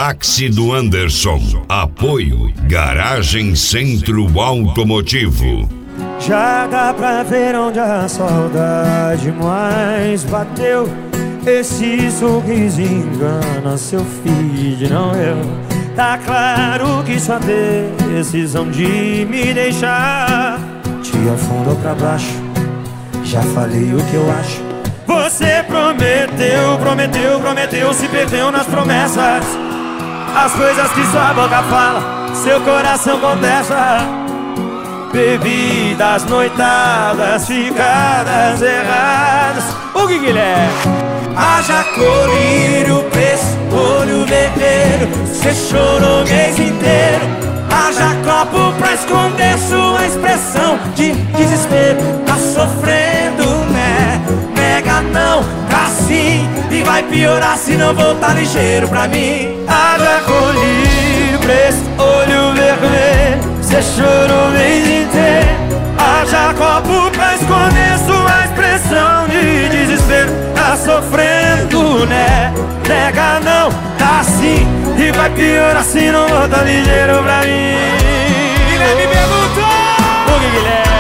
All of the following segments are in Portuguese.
táxi do Anderson. Apoio Garagem Centro Automotivo. Já dá pra ver onde a saudade mais bateu. Esse sorriso engana seu filho, não eu. Tá claro que sua decisão de me deixar te afundou pra baixo. Já falei o que eu acho. Você prometeu, se perdeu nas promessas. As coisas que sua boca fala, seu coração contesta. Bebidas, noitadas, ficadas erradas. O que Guilherme? Haja colírio, preço, olho vermelho. Cê chorou o mês inteiro. Haja copo pra esconder sua expressão de desespero. Tá sofrendo, né? Nega não, tá sim. E vai piorar se não voltar ligeiro pra mim. Haja colírio, preço, olho vermelho. Cê chorou o mês inteiro. Haja copo pra esconder sua expressão de desespero. Tá sofrendo, né? Nega não, tá sim. E vai piorar se não volta ligeiro pra mim. Guilherme perguntou. O que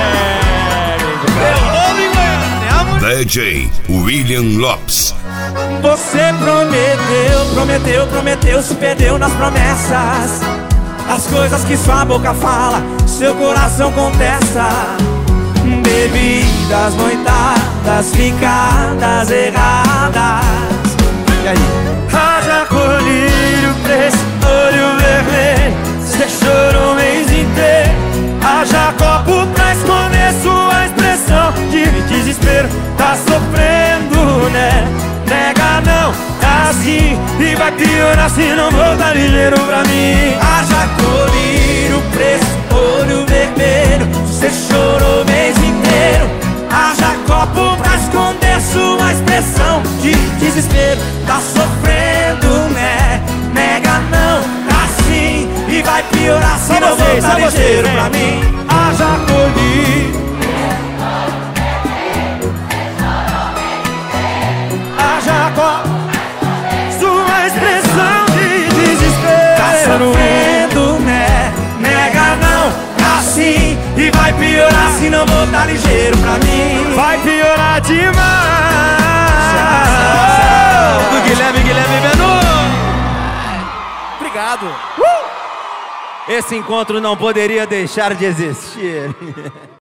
Guilherme? DJ William Lopes. Você prometeu, se perdeu nas promessas. As coisas que sua boca fala, seu coração contesta. Bebidas, noitadas, ficadas erradas. E aí? Haja colírio, preço, olho vermelho. Cê chorou o mês inteiro. Haja copo pra esconder sua expressão de desespero. Tá sofrendo, né? Nega não, tá assim. E vai piorar se não voltar ligeiro pra mim. Haja colírio, preço, olho vermelho. Cê chorou o mês inteiro. Haja copo pra esconder sua expressão de desespero. Tá sofrendo, né? Nega não, tá sim. E vai piorar se não voltar ligeiro pra mim. Haja colírio. Haja copo, sua expressão de desespero. Tá sofrendo, né? Nega não, tá sim. E vai piorar se não voltar ligeiro pra mim. Vai piorar demais. Do Guilherme Benu. Obrigado. Esse encontro não poderia deixar de existir.